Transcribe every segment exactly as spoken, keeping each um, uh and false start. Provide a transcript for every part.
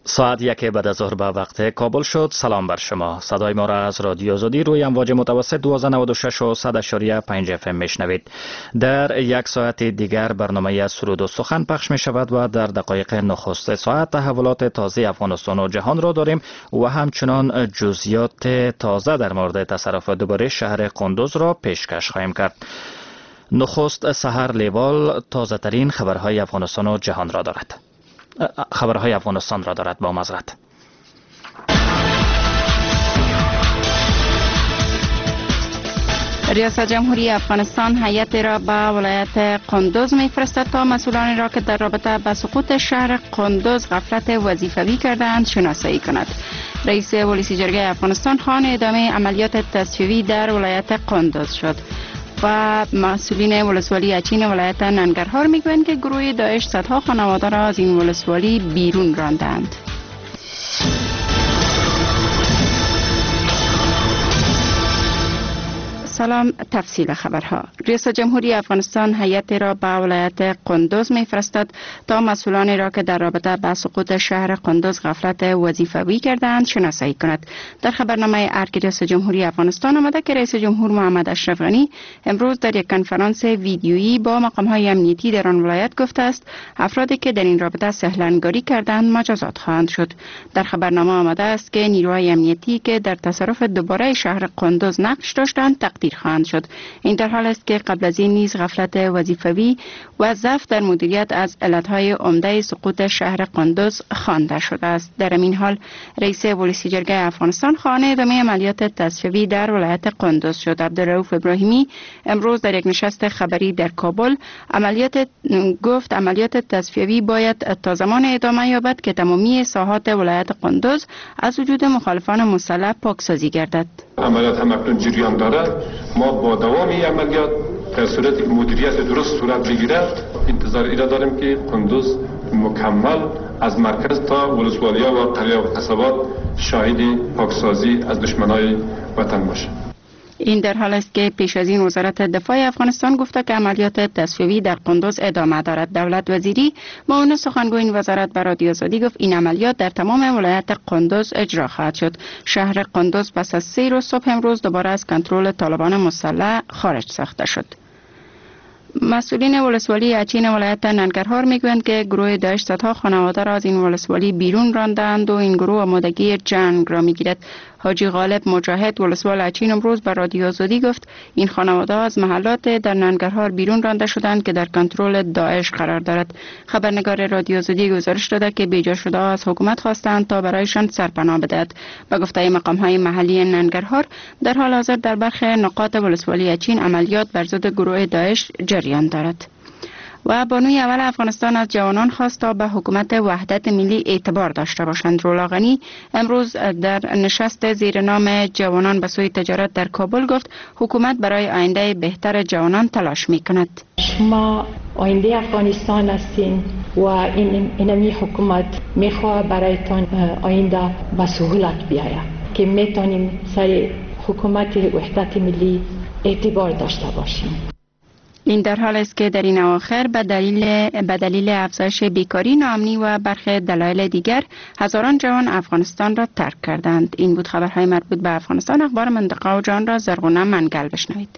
ساعت یک بعد از ظهر به وقت کابل شد. سلام بر شما. صدای ما را از رادیو آزادی روی امواج متوسط دویست و نود و شش و صد و پنج اف ام میشنوید. در یک ساعت دیگر برنامه سرود و سخن پخش می شود و در دقایق نخست ساعت تحولات تازه افغانستان و جهان را داریم و همچنان جزئیات تازه در مورد تصرف دوباره شهر قندوز را پیشکش خواهیم کرد. نخست سحر لیوال تازه ترین خبرهای افغانستان و جهان را دارد. خبرهای افغانستان را دارد. با معذرت. ریاست جمهوری افغانستان هیئت را به ولایت قندوز می‌فرستد تا مسئولانی را که در رابطه با سقوط شهر قندوز غفلت وظیفوی کردند شناسایی کند. رئیس ولسی جرگه افغانستان خواهان ادامه عملیات تصفیوی در ولایت قندوز شد و مسئولین ولسوالی اچین ولایت ننگرهار میگویند که گروه داعش صدها خانواده را از این ولسوالی بیرون راندند. سلام. تفصیل خبرها. ریاست جمهوری افغانستان هیئت را به ولایت قندوز می‌فرستد تا مسئولانی را که در رابطه با سقوط شهر قندوز غفلت وظیفوی کردند شناسایی کند. در خبرنامه ارگ ریاست جمهوری افغانستان آمده که رئیس جمهور محمد اشرف غنی امروز در یک کنفرانس ویدیویی با مقام‌های امنیتی در آن ولایت گفته است افرادی که در این رابطه سهلنگاری کردند مجازات خواهند شد. در خبرنامه آمده است که نیروهای امنیتی که در تصرف دوباره شهر قندوز نقش داشتند تقدیر خواهند شد. این در حال است که قبل از این نیز غفلت وظیفوی و ضعف در مدیریت از علتهای عمده سقوط شهر قندوز خوانده شده است. در این حال رئیس ولسی جرگه افغانستان خواهان ادامه عملیات تصفیوی در ولایت قندوز شد. عبدالرؤوف ابراهیمی امروز در یک نشست خبری در کابل عملیات گفت عملیات تصفیوی باید تا زمان ادامه یابد که تمامی ساحات ولایت قندوز از وجود مخالفان مسلح پاکسازی گردد. عملیات هم اکنون جریان دارد. ما با دوام این عملیات در صورتی که مدیریت درست صورت بگیرد انتظار ایره داریم که قندوز مکمل از مرکز تا ولسوالی‌ها و قریه و قصبات شاهد پاکسازی از دشمنای وطن باشه. این در حال است که پیش از این وزارت دفاع افغانستان گفته که عملیات تصفیوی در قندوز ادامه دارد. دولت وزیری معاون سخنگوی این وزارت به رادیو آزادی گفت این عملیات در تمام ولایت قندوز اجرا خواهد شد. شهر قندوز پس از سه روز صبح امروز دوباره از کنترل طالبان مسلح خارج ساخته شد. مسئولین ولسوالی اچین ولایت ننگرهار میگویند که گروه داعش صدها خانواده را از این ولسوالی بیرون راندند و این گروه آمادگی جنگ را میگیرد. حاجی غالب مجاهد ولسوال اچین امروز به رادیو آزادی گفت این خانواده از محلات در ننگرهار بیرون رانده شدند که در کنترل داعش قرار دارد. خبرنگار رادیو آزادی گزارش داده که بیجا شده از حکومت خواستند تا برایشان سرپناه بدهد. به گفته مقام های محلی ننگرهار در حال حاضر در برخی نقاط ولسوالی اچین عملیات بر ضد گروه داعش جریان دارد. و بانوی اول افغانستان از جوانان خواست تا به حکومت وحدت ملی اعتبار داشته باشند. رولا غنی امروز در نشست زیر نام جوانان به سوی تجارت در کابل گفت حکومت برای آینده بهتر جوانان تلاش می کند. شما آینده افغانستان هستین و این اینمی حکومت میخواه برایتان آینده به سهولت بیاید که میتونیم سر حکومت وحدت ملی اعتبار داشته باشیم. این در حال است که در این اواخر به دلیل به دلیل افزایش بیکاری، ناامنی و برخی دلایل دیگر هزاران جوان افغانستان را ترک کردند. این بود خبرهای مربوط به افغانستان. اخبار منطقه و جهان را زرغونه منگل بشنوید.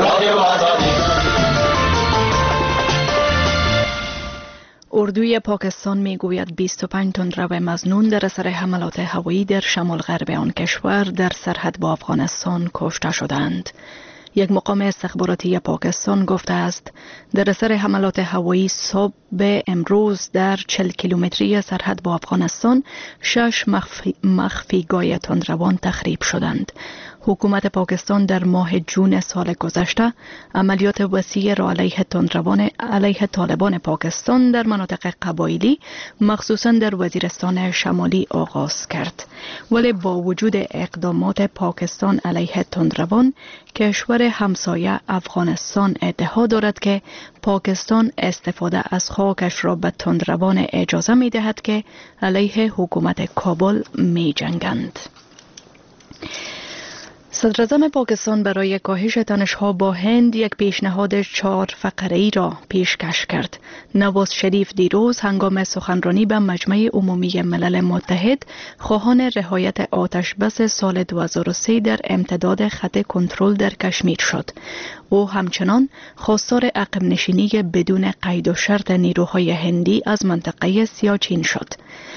اردوی پاکستان میگوید بیست و پنج تندرو مظنون در اثر حملات هوایی در شمال غرب آن کشور در سرحد با افغانستان کشته شدند. یک مقام استخباراتی پاکستان گفته است در اثر حملات هوایی صبح امروز در چهل کیلومتری سرحد با افغانستان شش مخفی مخفیگاه تندروان تخریب شدند. حکومت پاکستان در ماه جون سال گذشته عملیات وسیع را علیه تندروان علیه طالبان پاکستان در مناطق قبایلی مخصوصا در وزیرستان شمالی آغاز کرد. ولی با وجود اقدامات پاکستان علیه تندروان، کشور همسایه افغانستان ادعا دارد که پاکستان استفاده از خاکش را به تندروان اجازه می دهد که علیه حکومت کابل می جنگند. صدراعظم پاکستان برای کاهش تنش‌ها با هند یک پیشنهاد چهار فقره‌ای را پیشکش کرد. نواز شریف دیروز هنگام سخنرانی به مجمع عمومی ملل متحد خواهان رعایت آتش بس سال دو هزار و سه در امتداد خط کنترل در کشمیر شد. او همچنان خواستار عقب نشینی بدون قید و شرط نیروهای هندی از منطقه سیاچین شد.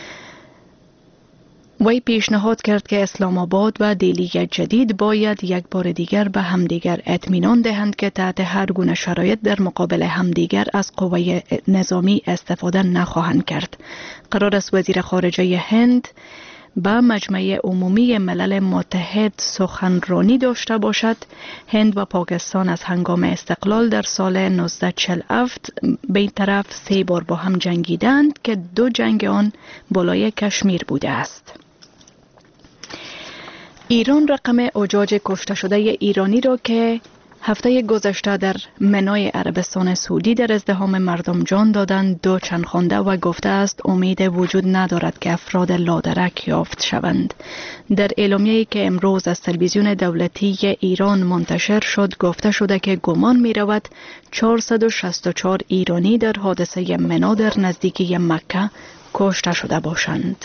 وی پیشنهاد کرد که اسلام آباد و دهلی جدید باید یک بار دیگر به همدیگر اطمینان دهند که تحت هر گونه شرایط در مقابل همدیگر از قوه نظامی استفاده نخواهند کرد. قرار است وزیر خارجه هند با مجمع عمومی ملل متحد سخنرانی داشته باشد. هند و پاکستان از هنگام استقلال در سال نوزده چهل و هفت به این طرف سه بار با هم جنگیدند که دو جنگ آن بالای کشمیر بوده است. ایران رقم حجاج کشته شده ایرانی را که هفته گذشته در منای عربستان سعودی در ازدحام مردم جان دادند دو چند خوانده و گفته است امید وجود ندارد که افراد لادرک یافت شوند. در اعلامیه‌ای که امروز از تلویزیون دولتی ایران منتشر شد گفته شده که گمان می رود چهارصد و شصت و چهار ایرانی در حادثه منا در نزدیکی مکه کشته شده باشند.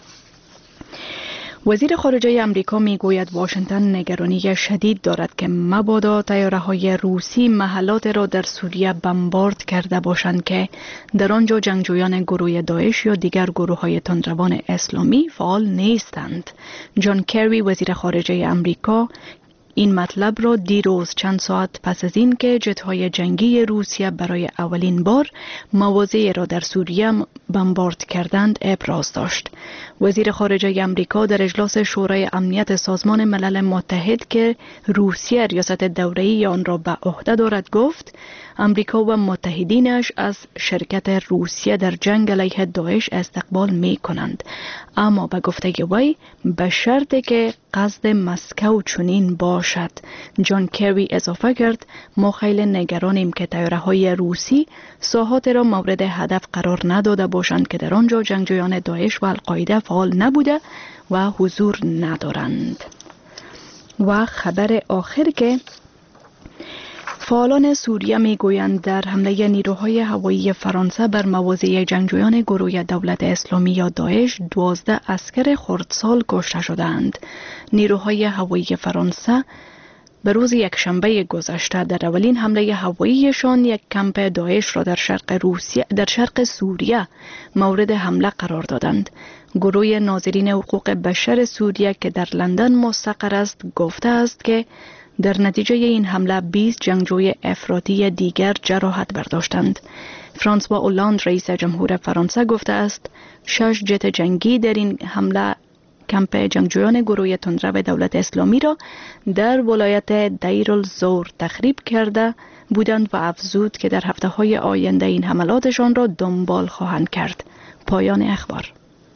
وزیر خارجه امریکا می گوید واشنگتن نگرانی شدید دارد که مبادا طیاره‌های روسی محلات را در سوریه بمبارد کرده باشند که در آنجا جنگجویان گروه داعش یا دیگر گروه‌های تندروان اسلامی فعال نیستند. جان کری وزیر خارجه امریکا این مطلب را دیروز چند ساعت پس از این که جت‌های جنگی روسیه برای اولین بار مواضع را در سوریه بمبارد کردند ابراز داشت. وزیر خارجه امریکا در اجلاس شورای امنیت سازمان ملل متحد که روسیه ریاست دوره‌ای آن را به عهده دارد گفت امریکا و متحدینش از شرکت روسیه در جنگ علیه داعش استقبال می کنند، اما به گفته وی به شرطی که قصد مسکو چنین باشد. جان کری اضافه کرد ما خیلی نگرانیم که طیاره‌های روسی ساحات را مورد هدف قرار نداده باشند که در آنجا جنگجویان داعش و القاعده فعال نبوده و حضور ندارند. و خبر آخر که فعالان سوریه می گویند در حمله نیروهای هوایی فرانسه بر مواضع جنگجویان گروه دولت اسلامی یا داعش دوازده عسکر خردسال کشته شدند. نیروهای هوایی فرانسه به روز یکشنبه گذشته در اولین حمله هواییشان یک کمپ داعش را در شرق روسیه در شرق سوریه مورد حمله قرار دادند. گروه ناظرین حقوق بشر سوریه که در لندن مستقر است گفته است که در نتیجه این حمله بیست جنگجوی افراطی دیگر جراحت برداشتند. فرانسوا اولاند رئیس جمهور فرانسه گفته است شش جت جنگی در این حمله کمپ جنگجویان گروه تندرو دولت اسلامی را در ولایت دیر الزور تخریب کرده بودند و افزود که در هفته های آینده این حملاتشان را دنبال خواهند کرد. پایان اخبار.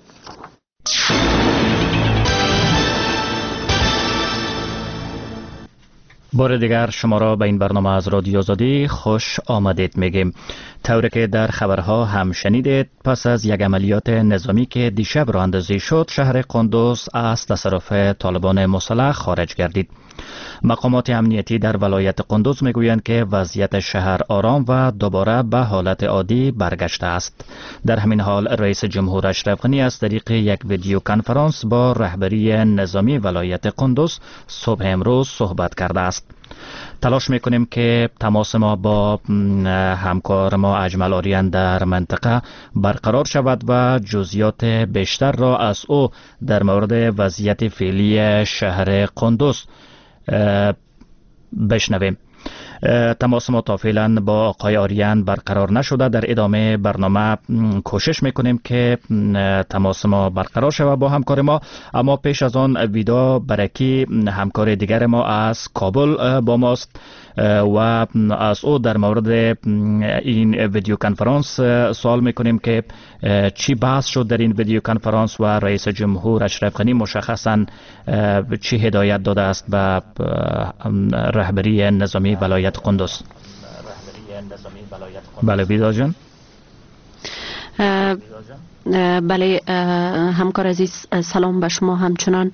بار دیگر شما را به این برنامه از رادیو آزادی خوش آمدید میگیم. طوری که در خبرها هم شنیدید پس از یک عملیات نظامی که دیشب راه اندازی شد شهر قندوز از تصرف طالبان مسلح خارج گردید. مقامات امنیتی در ولایت قندوز میگویند که وضعیت شهر آرام و دوباره به حالت عادی برگشته است. در همین حال رئیس جمهور اشرف غنی از طریق یک ویدیو کنفرانس با رهبری نظامی ولایت قندوز صبح امروز صحبت کرده است. تلاش میکنیم که تماس ما با همکار ما اجمل آریان در منطقه برقرار شود و جزئیات بیشتر را از او در مورد وضعیت فعلی شهر قندوز بشنویم. تماس ما تا فعلا با آقای آریان برقرار نشده. در ادامه برنامه کوشش میکنیم که تماس ما برقرار شود با همکار ما، اما پیش از آن ویدا برکی همکار دیگر ما از کابل با ماست و از او در مورد این ویدیو کنفرانس سوال میکنیم که چی بحث شد در این ویدیو کنفرانس و رئیس جمهور اشرف غنی مشخصا چی هدایت داده است به رهبری نظامی ولایت قندوز. بله ویدا جان. بله همکار عزیز، سلام به شما. همچنان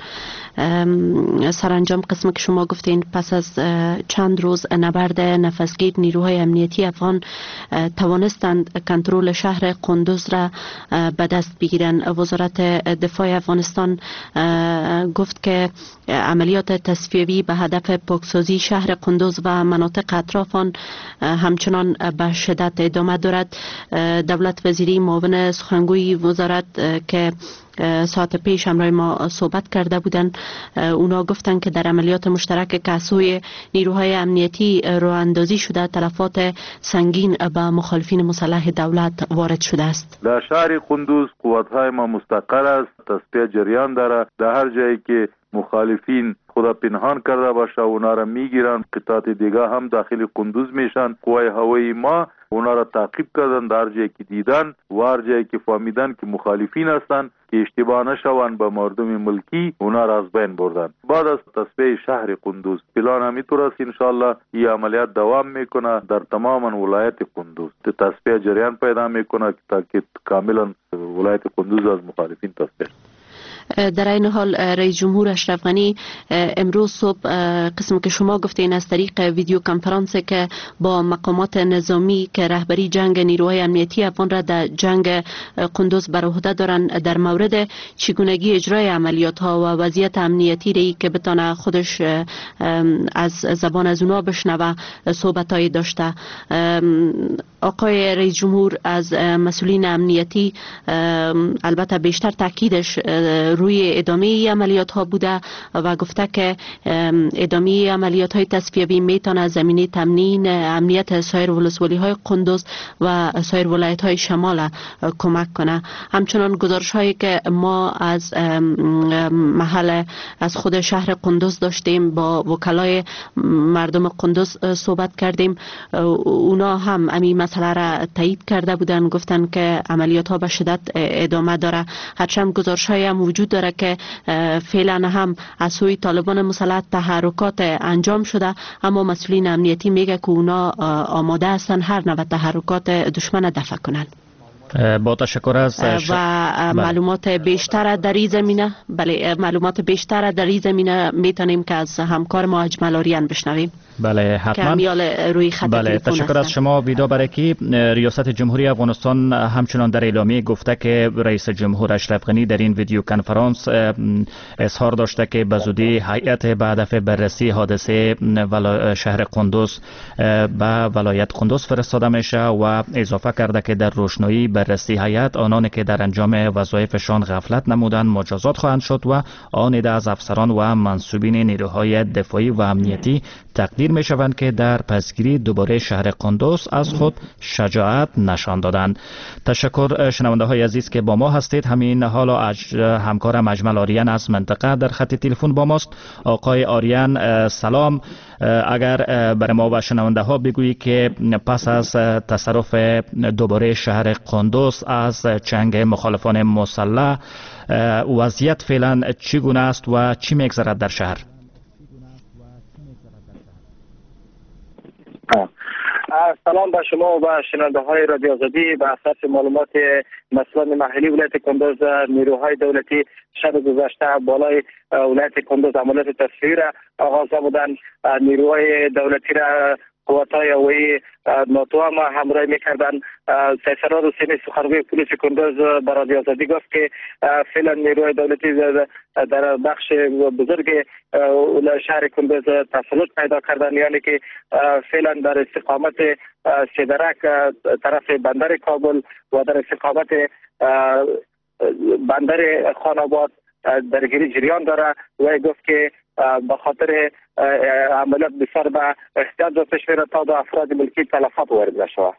سرانجام قسم که شما گفتین پس از چند روز نبرد نفسگیر نیروهای امنیتی افغان توانستند کنترل شهر قندوز را به دست بگیرند. وزارت دفاع افغانستان گفت که عملیات تصفیوی به هدف پاکسازی شهر قندوز و مناطق اطراف آن همچنان به شدت ادامه دارد. دولت وزیری معاون سخنگوی وزارت که ساعت پیش همراه ما صحبت کرده بودن، اونا گفتن که در عملیات مشترک که از سوی نیروهای امنیتی راه اندازی شده تلفات سنگین به مخالفین مسلح دولت وارد شده است. در شهر قندوز قوت‌های ما مستقر است، تصفیه جریان داره. در هر جایی که مخالفین خدا پنهان کرده باشه اونا را میگیرن. قطعات دیگه هم داخل قندوز میشن. قوای هوایی ما اونا را تعقیب کردن، در جایی که دیدن و هر جایی که فهمیدن که مخالفین هستن که اشتباه نشوند به مردم ملکی اونا را از بین بردن. بعد از تصفیه شهر قندوز پلان همینطور است انشاءالله این عملیات دوام میکنه در تمام ولایت قندوز. تصفیه جریان پیدا میکنه تا که کاملا ولایت قندوز از مخالفین تصفیه. در این حال رئیس جمهور اشرف غنی امروز صبح قسم که شما گفتین از طریق ویدیو کنفرانس که با مقامات نظامی که رهبری جنگ نیروهای امنیتی افغان را در جنگ قندوز بر عهده دارند در مورد چگونگی اجرای عملیات ها و وضعیت امنیتی ری که بتانه خودش از زبان از اونا بشنوه صحبتایی داشته. آقای رئیس جمهور از مسئولین امنیتی البته بیشتر تاکیدش روی ادامه عملیات ها بوده و گفته که ادامه عملیات های تصفیوی میتونه زمینه تامین امنیت سایر ولسوالی های قندوز و سایر ولایت های شمال کمک کنه. همچنان گزارش هایی که ما از محل از خود شهر قندوز داشتیم، با وکلای مردم قندوز صحبت کردیم، اونا هم امی مسئله را تایید کرده بودن، گفتن که عملیات ها به شدت ادامه داره. هرچند گزارش های هم وجود داره که فعلا هم از سوی طالبان مسلح تحرکات انجام شده، اما مسئولین امنیتی میگه که اونا آماده هستن هر نوع تحرکات دشمن دفع کنن. با تشکر از و معلومات بیشتر در این زمینه بله معلومات بیشتر در این زمینه میتونیم که از همکار ما اجمل آریان بشنویم. بله حتما. روی خط بله تشکر از شما ویدا برکی. ریاست جمهوری افغانستان همچنان در اعلامیه گفته که رئیس جمهور اشرف غنی در این ویدیو کنفرانس اظهار داشته که به زودی هیئت به هدف بررسی حادثه شهر قندوز به ولایت قندوز فرستاده میشه و اضافه کرده که در روشنایی بررسی هیئت آنانی که در انجام وظایفشان غفلت نمودند مجازات خواهند شد و آن عده از افسران و منصوبین نیروهای دفاعی و امنیتی تقدیر می شوند که در پسگیری دوباره شهر قندوز از خود شجاعت نشان دادند. تشکر شنونده های عزیز که با ما هستید. همین حالا اج... همکارم اجمل آریان از منطقه در خط تلفن با ماست. آقای آریان سلام، اگر برای ما و شنونده ها بگویی که پس از تصرف دوباره شهر قندوز از جنگ مخالفان مسلح وضعیت فعلا چگونه است و چی میگذرد در شهر؟ سلام به شما و شنونده های رادیو آزادی. به اساس معلومات مسئولان محلی ولایت قندوز، نیروهای دولتی شب گذشته بالای ولایت قندوز عملیات تصفیه را آغاز بودند. نیروهای دولتی را قوت‌های هوایی ناتو هم همراهی می‌کردند. سرسرار حسینی سخنگوی پلیس قندوز به رادیو آزادی گفت که فعلا نیروهای دولتی در بخش بزرگ شهر قندوز تسلط پیدا کردن، یعنی که فعلا در استقامت سیدرک طرف بندر کابل و در استقامت بندر خاناباد درگیری جریان داره و گفت که به خاطر عملیات بسیار به احتیاط داشته شده تا دو افراد ملکی تلفات وارد نشود.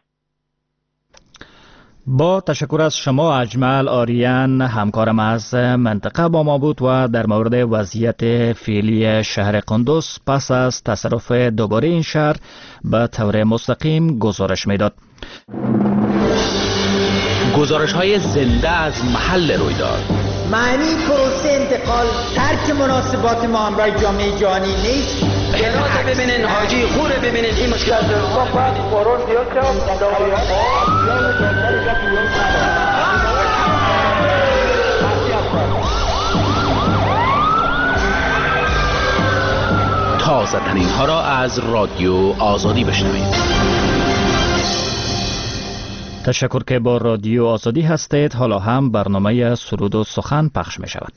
با تشکر از شما اجمل آریان، همکارم از منطقه با ما بود و در مورد وضعیت فعلی شهر قندوز پس از تصرف دوباره این شهر به طور مستقیم گزارش میداد. گزارش های زنده از محل رویداد. معنی پروسه انتقال ترک مناسبات ما همراه جامعه جهانی نیست. اراده ببینین، حاجی خوره ببینین، این مشکلات رو تازه ترین ها را از رادیو آزادی بشنوید. تشکر که با رادیو آزادی هستید. حالا هم برنامه سرود و سخن پخش می شود.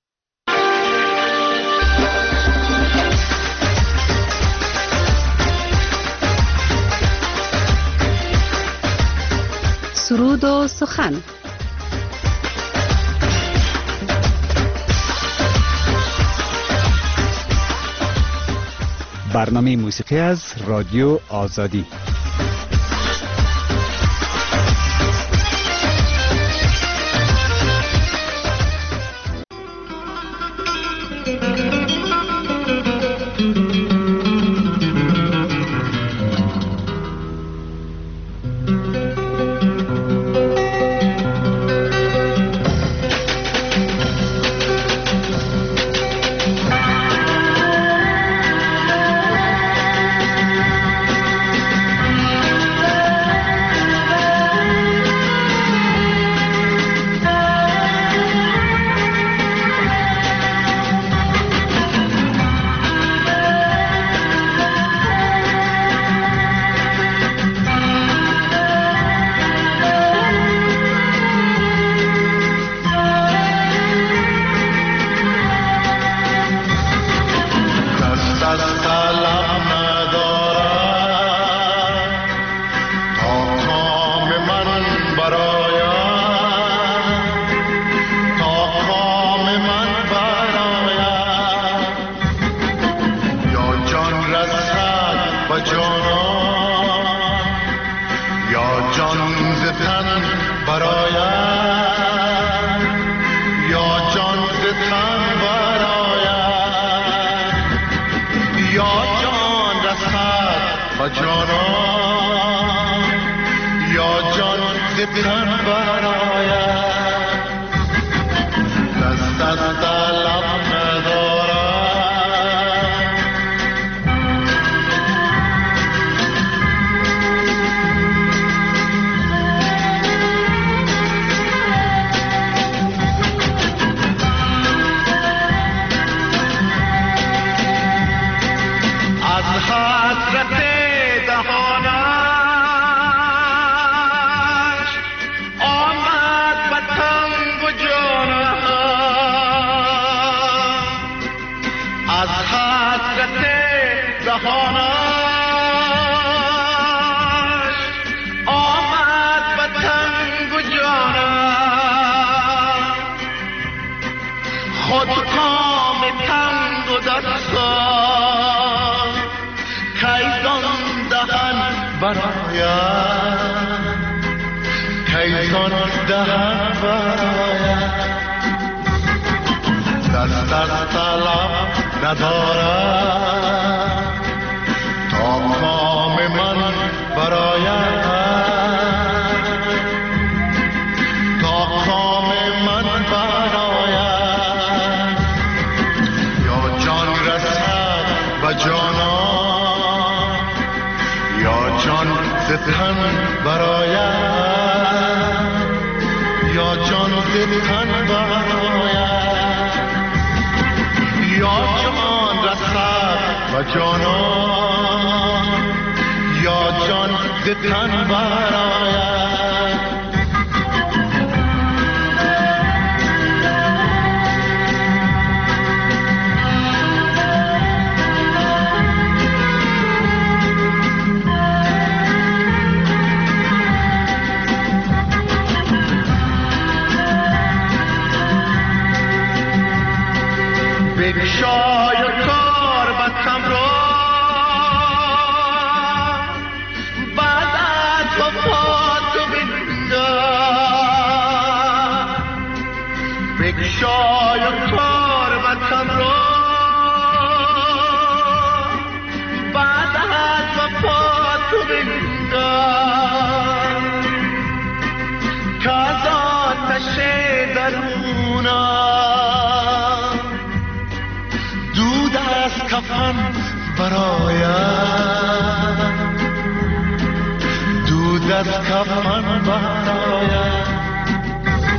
سرود و سخن. برنامه موسیقی از رادیو آزادی.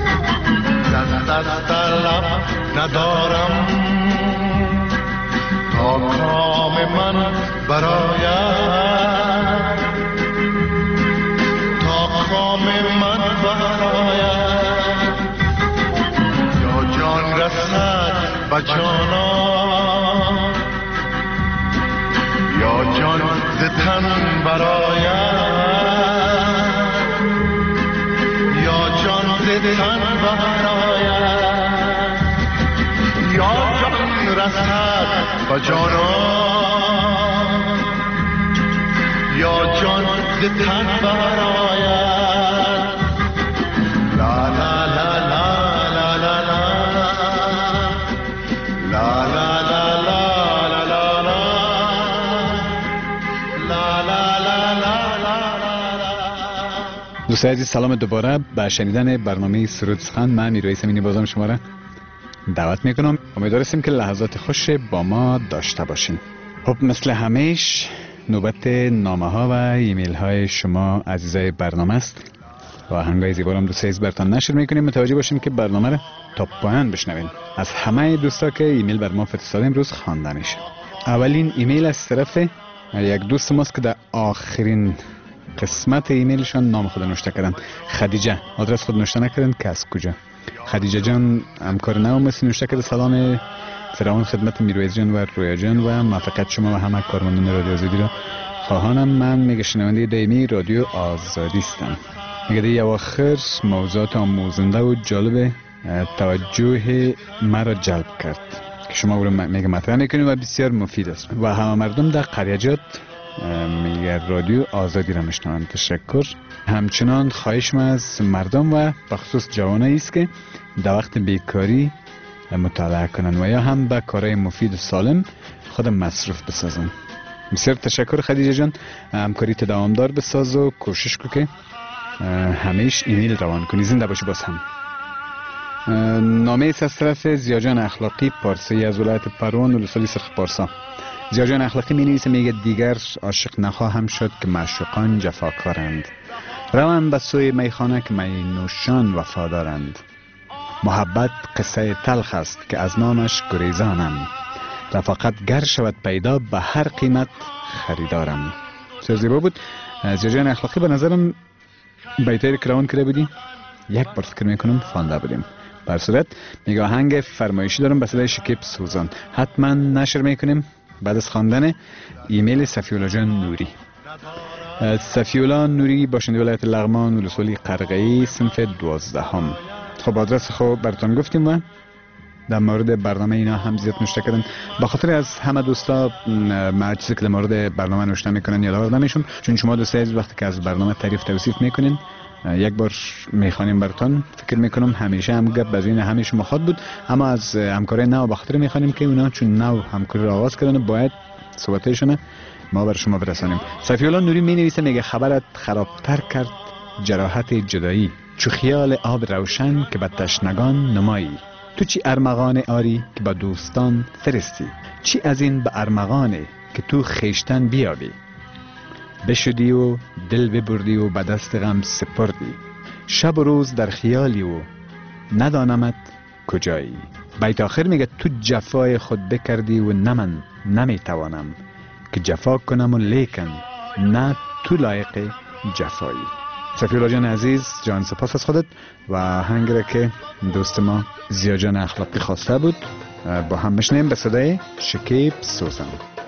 ندارم تا تا کام من براید، تا کام من براید، یا جان رسد به جانان، یا جان ز تن براید، یا جان ز تن براید، یا جان رسد به جانان، یا جان ز تن براید. لا لا لا لا لا لا لا لا لا دوستان عزیز سلام دوباره به شنیدن برنامه سرود سخن. من میرایس امینی بازم شما را دعوت میکنم. امیدوارم که لحظات خوش با ما داشته باشین. خب مثل همیش نوبت نامه ها و ایمیل های شما عزیزای برنامه است و آهنگای زیبا رو دوستان عزیز براتون نشر میکنیم. متوجه باشیم که برنامه را تا پایان بشنوین. از همه دوستا که ایمیل بر ما فرستاده امروز خوانده میشه. اولین ایمیل از طرف یک دوست ماست که در آخرین قسمت ایمیلشان نام خود نوشته کردن. خدیجه. آدرس خود نوشته نکردن که از کجا. خدیجه جان همکار نو مثل نوشته کرده سلام فراوان خدمت میرویز جان و رویا جان و موفقیت شما و همه کارمندان رادیو آزادی را خواهانم. من میگه شنونده دائمی رادیو آزادی هستم. میگه دی اواخر موضوعات آموزنده و جالب توجه مرا جلب کرد که شما او را میگه مطرح میکنید و بسیار مفید است و همه مردم در قریجات میگه رادیو آزادی را میشنوند. تشکر. همچنان خواهش ما از مردم و بخصوص جوانایی است که در وقت بیکاری مطالعه کنند و یا هم به کارهای مفید و سالم خود مصروف بسازند. بسیار تشکر خدیجه جان. همکاری دوامدار بساز و کوشش کن که همیش ایمیل روان کنی. زنده باشی. باز هم نامه است از طرف زیاجان اخلاقی پارسی از ولایت پروان ولسوالی سرخ پارسا. زیاجان اخلاقی می نویسه میگه دیگر عاشق نخواهم شد که معشوقان جفاکارند. روم به سوی میخانه که می نوشان وفادارند. محبت قصه تلخ است که از نامش گریزانم. رفاقت گر شود پیدا به هر قیمت خریدارم. بسیار زیبا بود. زیاجان اخلاقی به نظرم بیتایی که روان کرده بودی یک بار فکر میکنم خوانده بودیم. بر صورت میگه آهنگ فرمایشی دارم به صدای شکیب سوزان. حتما نشر میکنیم بعد از خواندن ایمیل صفیولا جان نوری. صفیولا نوری باشنده ولایت لغمان ولسوالی قرقه‌ای صنف دوازدهم. خب آدرس خب براتون گفتیم و در مورد برنامه اینا هم زیاد نوشته کردن. به خاطر از همه دوستا ما چیزی که در مورد برنامه نوشته میکنن یادآور نمیشم، چون شما دوستای عزیز وقتی که از برنامه تعریف توصیف میکنین یک بار میخوانیم براتون. فکر میکنم همیشه هم گپ بزین همه شما خود بود، اما از همکارای نو به خاطر میخوانیم که اونا چون نو همکاری را آغاز کردن باید صحبتشون ما بر شما برسانیم. صفی‌الله نوری می نویسه میگه خبرت خرابتر کرد جراحت جدایی، چو خیال آب روشن که به تشنگان نمایی. تو چی ارمغان آری که با دوستان فرستی، چی از این به ارمغانه که تو خیشتن بیابی. بشدی و دل ببردی و به دست غم سپردی، شب و روز در خیالی و ندانمت کجایی. بیت آخر میگه تو جفای خود بکردی و نه من نمیتوانم که جفا کنم و لیکن نه تو لایق جفایی. صفی‌الله جان عزیز جان سپاس از خودت و آهنگی را که دوست ما زیا جان اخلاقی خواسته بود با هم بشنیم به صدای شکیب سوزن.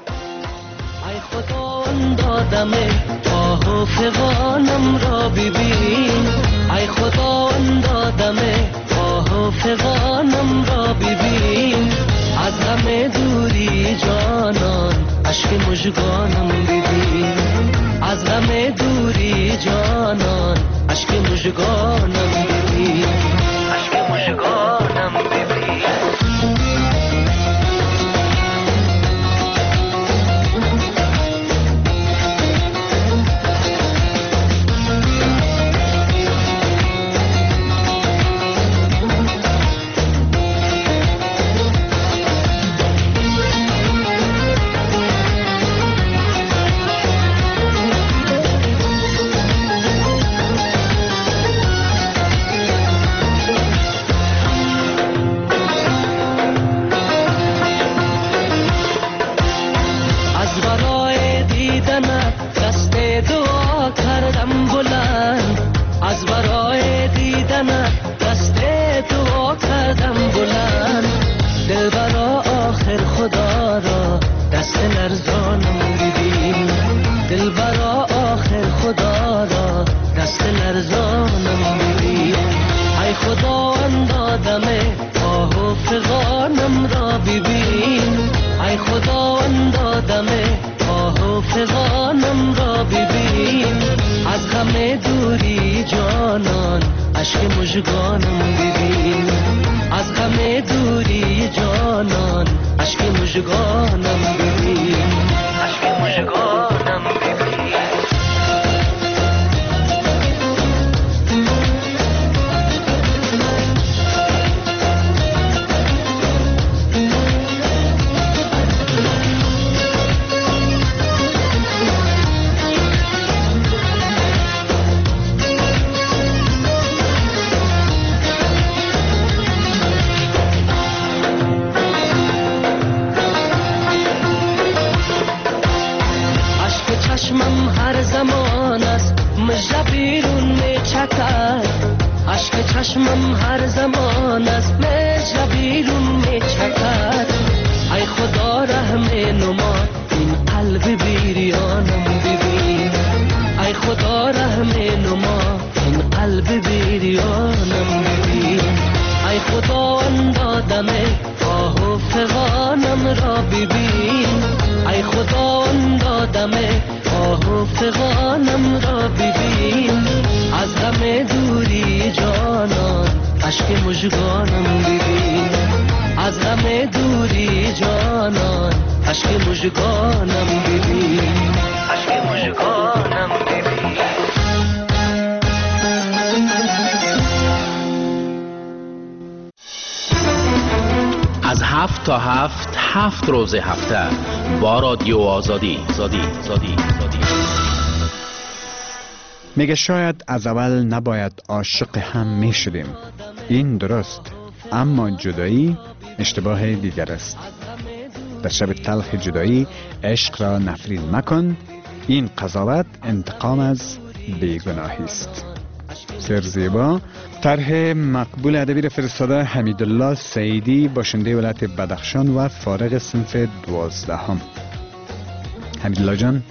ای خداوند آدم آه و فغانم را ببین، ای خداوند آدم آه و فغانم را ببین. از غم دوری جانان اشک مژگانم ببین، از غم دوری جانان اشک مژگانم ببین، اشک مژگانم ببین. مژگانم ببین، از غم دوری جانان اشک مژگانم ببین، اشک مژگانم ببین. چشمم هر زمان است مژه بیرون می چکد، عشق چشمم هر زمان است مژه بیرون می چکد. ای خدا رحم نما این قلب بیریانم ببین، ای خدا رحم نما این قلب بیریانم ببین. ای خدا اندادم آه و فغانم را ببین، ای خدا اندادم آه و فغانم را ببین، از غم دوری جانان اشک مژگانم ببین، از غم دوری جانان اشک مژگانم ببین، اشک مژگانم ببین. از هفت تا هفت هفت روز هفته با رادیو آزادی زادی زادی زادی. میگه شاید از اول نباید عاشق هم میشدیم، این درست، اما جدایی اشتباه دیگر است. در شب تلخ جدایی عشق را نفرین مکن، این قضاوت انتقام از بیگناهی است. سرزیبا طرح مقبول ادبی را فرستاده حمیدالله سعیدی، باشنده ولایت بدخشان و فارغ صنف دوازدهم. حمیدالله جان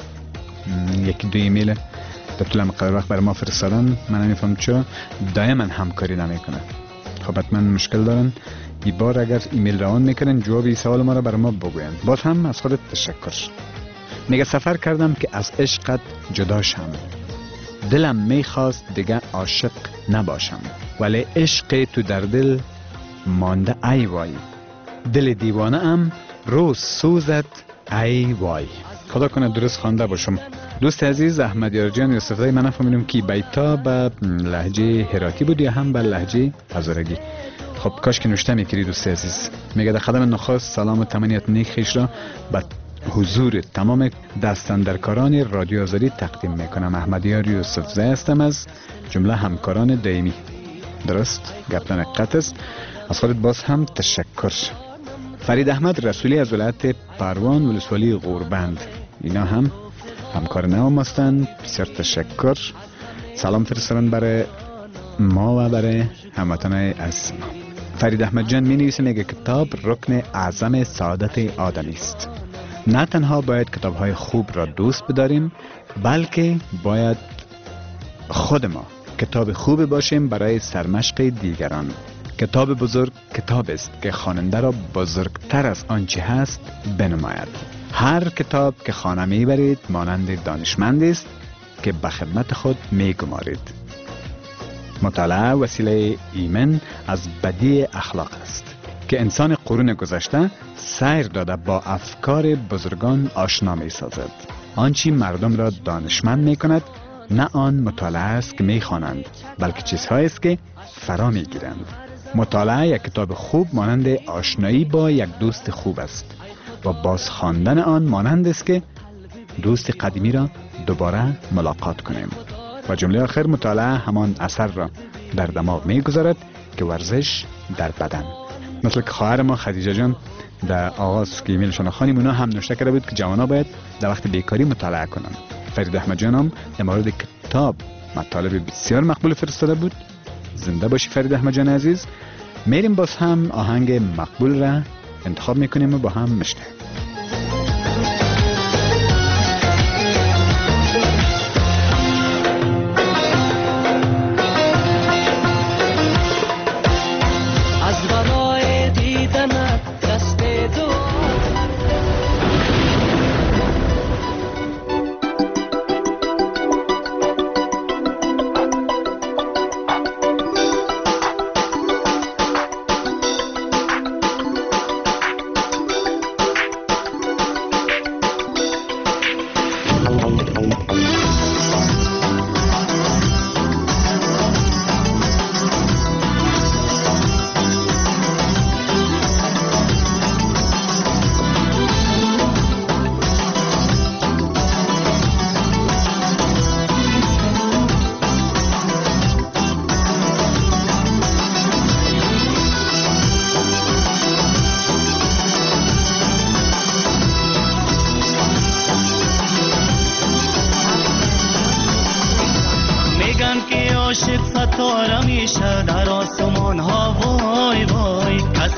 یکی دو ایمیل در طول مقدار وقت برای ما فرستادن، من نمیفهم چرا دائما همکاری نمیکنه. خب حتما مشکل دارن، این بار اگر ایمیل روان میکنن جواب این سوال ما را برای ما بگوین. باز هم از خودت تشکر. میگه سفر کردم که از عشقت جدا شم، دلم میخواست دیگه عاشق نباشم، ولی عشق تو در دل مانده ای وای، دل دیوانه ام روز سوزد ای وای. خدا کنه درست خوانده باشم. دوست عزیز احمد یار جان، استفاده من نفهمیدم که بیتا به لهجه هراتی بود یا هم به لهجه هزارگی. خب کاش که نوشته میکردی دوست عزیز. میگه در خدمت نخست سلام و تمنیت نیک خویش را به حضور تمام دستاندرکاران رادیو آزادی تقدیم میکنم. احمد یار یوسف زی هستم از جمله همکاران دائمی. درست گپتن قطع است. از خودت باز هم تشکر. فرید احمد رسولی از ولایت پروان ولسوالی غوربند، اینا هم همکار نام هستند. بسیار تشکر. سلام فرستادن برای ما و برای هموطنان عزیز ما. فرید احمد جان می نویسه، میگه کتاب رکن اعظم سعادت آدمی است. نه تنها باید کتاب های خوب را دوست بداریم، بلکه باید خود ما کتاب خوب باشیم برای سرمشق دیگران. کتاب بزرگ کتاب است که خواننده را بزرگتر از آنچه هست بنماید. هر کتاب که خانه میبرید مانند دانشمند است که به خدمت خود میگمارید. مطالعه وسیله ایمن از بدی اخلاق است که انسان قرون گذشته سیر داده با افکار بزرگان آشنا می سازد. آنچه مردم را دانشمند می کند نه آن مطالعه است که می خوانند، بلکه چیزهایی است که فرا می گیرند. مطالعه یک کتاب خوب مانند آشنایی با یک دوست خوب است و باز خواندن آن مانند است که دوست قدیمی را دوباره ملاقات کنیم. و جمله آخر، مطالعه همان اثر را در دماغ می گذارد که ورزش در بدن. مثل که خواهر ما خدیجه جان در آغاز که ایمیلشون خانیم اونا هم نوشته کرده بود که جوانا باید در وقت بیکاری مطالعه کنن. فرید احمد جان هم در مورد کتاب مطالب بسیار مقبول فرستاده بود. زنده باشی فرید احمد جان عزیز. میریم باز هم آهنگ مقبول را انتخاب میکنیم و با هم مشته.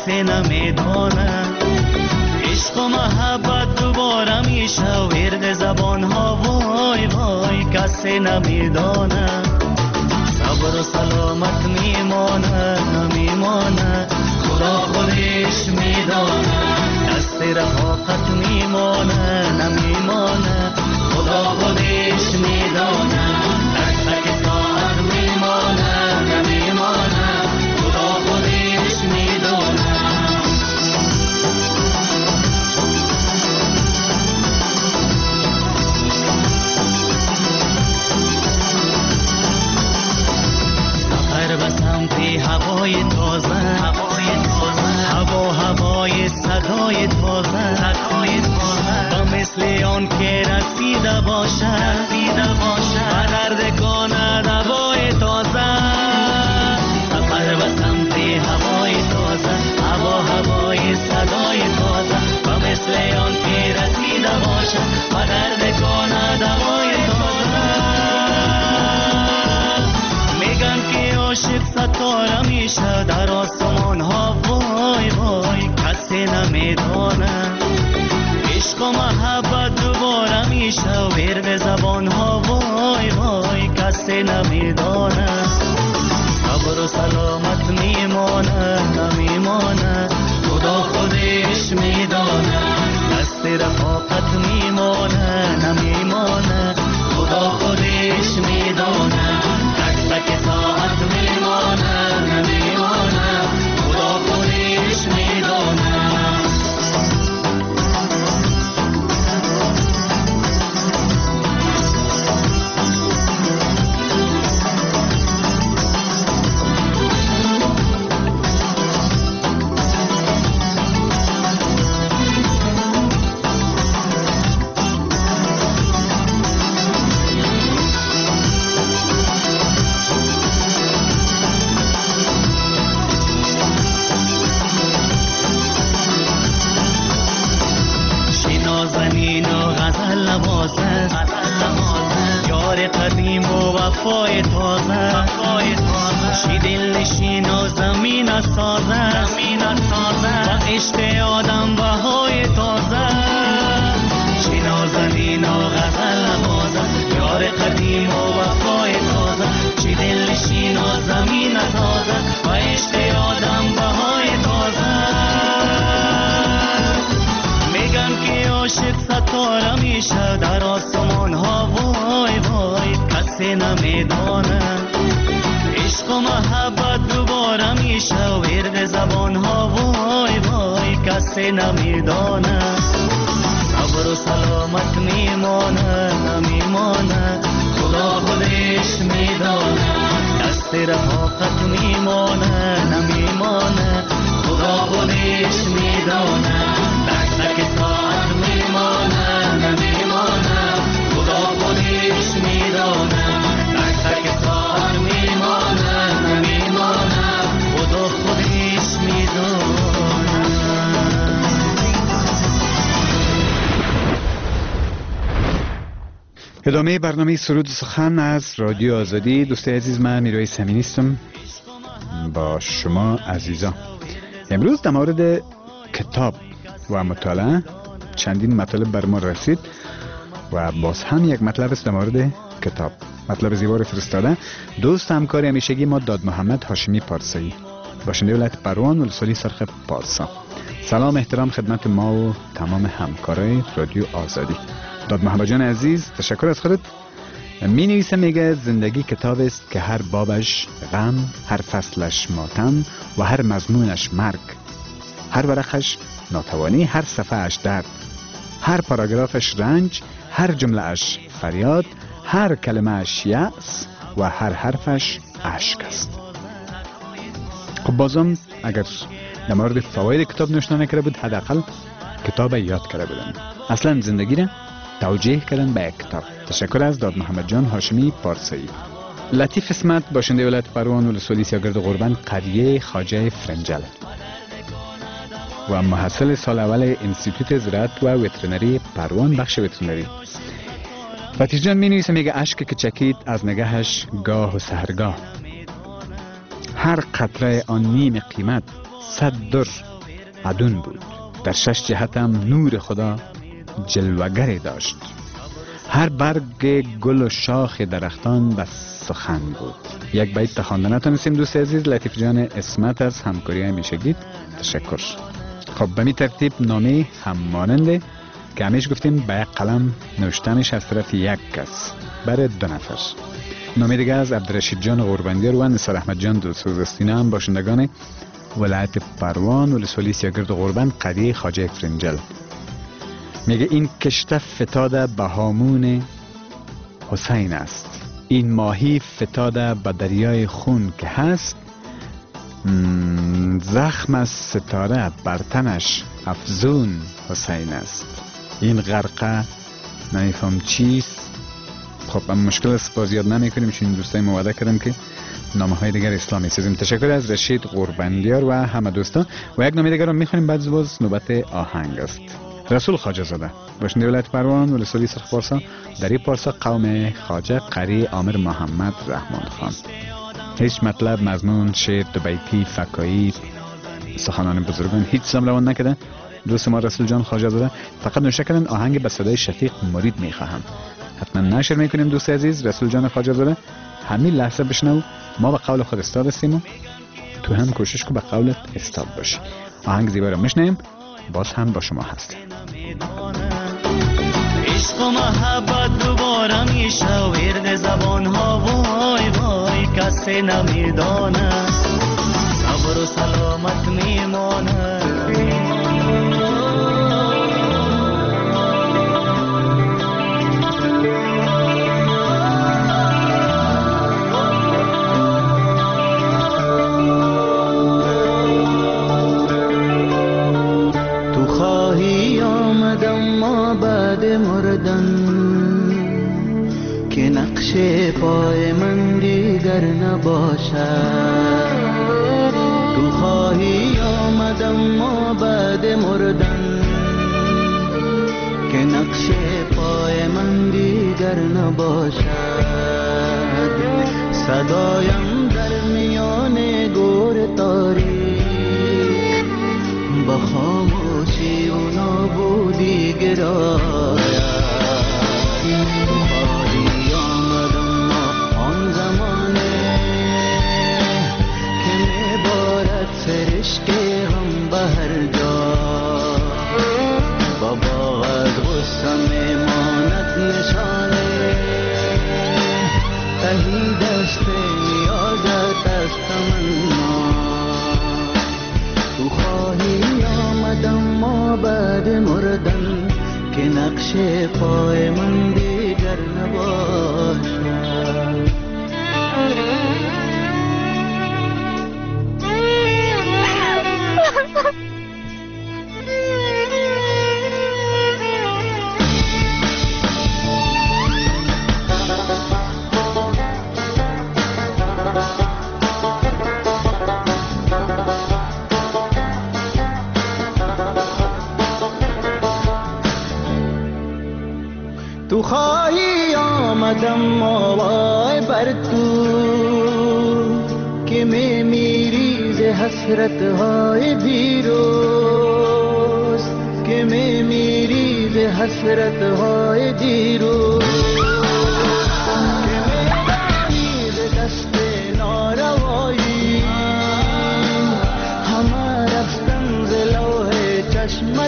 کسی نمیدانه عشق و محبت دوباره میشه ورد زبان ها وای وای کسی نمیدانه صبر و سلامت میمانه نمیمانه خدا خودش میدانه دست رفاقت میمانه نمیمانه خدا خودش میدانه تک تک ساعت میمانه نمیمانه خدا خودش میدانه سفر به سمت هوای تازه هوای تازه هوا هوای صدای تازه صدای تازه و مثل آن که رسیده باشه رسیده باشه و درد کنه دوای تازه سفر به سمت هوای تازه هوا هوای صدای تازه و مثل آن که رسیده باشه و درد کنه دوای تازه میگن که عاشق ستاره میشه در آسمان ها وای وای کسی نمیدانه عشق و محبت دوباره میشه ورد زبان ها وای وای کسی نمیدانه صبر و سلامت میمانه نمیمانه خدا خودش میدانه دست رفاقت میمانه نمیمانه خدا خودش میدانه تک تک ساعت میمانه نمیمانه خدا خودش میدانه قدیم و وفای تازه شی دل نشین و زمین سازه و عشق آدم بهای تازه شی نازنین و غزل نوازه یار قدیم و وفای تازه شی دل نشین و زمین سازه و عشق آدم بهای تازه میگن که عاشق ستاره میشه در آسمان ها وای وای کسی نمیدانه عشق و محبت دوباره میشه ورد زبان ها وای وای کسی نمیدانه صبر و سلامت میمانه نمیمانه خدا خودش میدانه دست رفاقت میمانه نمیمانه خدا خودش میدانه تک تک ساعت میمانه نمیمانه خدا خودش میدانه تک تک ساعت میمانه نمیمانه خدا خودش میدانه. ادامه برنامه سرود سخن از رادیو آزادی. دوستای عزیز، من میروی سمینی هستم با شما عزیزان. امروز در مورد کتاب و مطالعه چندین مطالب بر ما رسید و باز هم یک مطلب است در مورد کتاب. مطلب زیبا فرستاده دوست همکار همیشگی ما داد محمد هاشمی پارسایی، باشنده ولایت پروان ولسوالی سرخ پارسا. سلام احترام خدمت ما و تمام همکارای رادیو آزادی. داد محمد جان عزیز، تشکر از خودت. می نویسه، میگه زندگی کتاب است که هر بابش غم، هر فصلش ماتم و هر مضمونش مرگ، هر ورقش ناتوانی، هر صفحهش درد، هر پاراگرافش رنج، هر جملهش فریاد، هر کلمهش یأس و هر حرفش اشک است. خب بازم اگر در مورد فواید کتاب نوشته نکرده بود، حداقل کتاب یاد کرده بودن. اصلا زندگی را توجیه کردن به یک کتاب. تشکر از داد محمد جان هاشمی پارسایی. لطیف اسمت، باشنده ولایت پروان ولسوالی سیاگرد قربان قریه خواجه فرنجل و محصل سال اول انستیتوت زراعت و وترنری پروان بخش وترنری. فتیش جان می نویسه، میگه اشک که چکید از نگهش گاه و سحرگاه، هر قطره آن نیم قیمت صد در ادون بود. در شش جهت هم نور خدا جلوگری داشت. هر برگ گل و شاخ درختان بس سخن بود. یک بیت خواندن نتونستیم دوست عزیز. لطیف جان اسمت از همکاری همیشگیت تشکر. خب به می ترتیب نامه هم ماننده که همیش گفتیم به یک قلم نوشتنش از طرف یک کس برای دو نفر. نامه دیگه از عبدالرشید جان قربندیار و نثار احمد جان دلسوزستینه هم باشندگان ولایت پروان ولسوالی سیاگرد قربند قریه خواجه فرنجل. میگه این کشته فتاده به هامون حسین است، این ماهی فتاده به دریای خون که هست، زخم از ستاره بر تنش افزون حسین است. این غرقه نمیفهم چیست. خب اما مشکل است باز یاد نمی کنیم چون دوستای ما وعده کردم که نامه های دیگر اسلامی سازیم. تشکر از رشید قربندیار و همه دوستان. و یک نامه دیگر رو میخونیم بعد باز نوبت آهنگ است. رسول خواجه زاده باشنده ولایت پروان ولسوالی سرخ پارسا دری پارسا قوم خواجه قری عامر محمد رحمان خان. هیچ مطلب مضمون شعر دو بیتی فکایی سخنان بزرگان هیچ سم روان نکرده. دوست ما رسول جان خواجه زاده فقط نوشته کردن آهنگ به صدای شفیق مرید میخواهم. حتما نشر میکنیم دوست عزیز. رسول جان خواجه زاده همین لحظه بشنو. ما به قول خود استاد هستیم و تو هم کوشش کن به قولت استاد باشی. آهنگ زیبا رو میشنیم. باز هم با شما هستیم. عشق و محبت دوباره میشه ورد زبان ها وای وای کسی نمیدانه صبر و سلامت میمانه مردن که نقش پای من دیگر نباشد. تو خواهی آمدم ما بعد مردن که نقش پای من دیگر نباشد. صدایم در میان گور تاریک با خاموشی و نابودی گراید. خواهی آمدم آن زمانه که میبارد سرشک هم به هر جا. بابا از غصه میماند نشانه تهی دست نیازت از تمنا. تو خواهی آمدم ما بعد مردن که نقش پای من دیگر نباشد. تو خواهی آمدم ماوای بر تو که می میری ز حسرت های دیروز که می میری ز حسرت های دیروز که می ز دست ناروایی همه رفتن ز لوح چشمت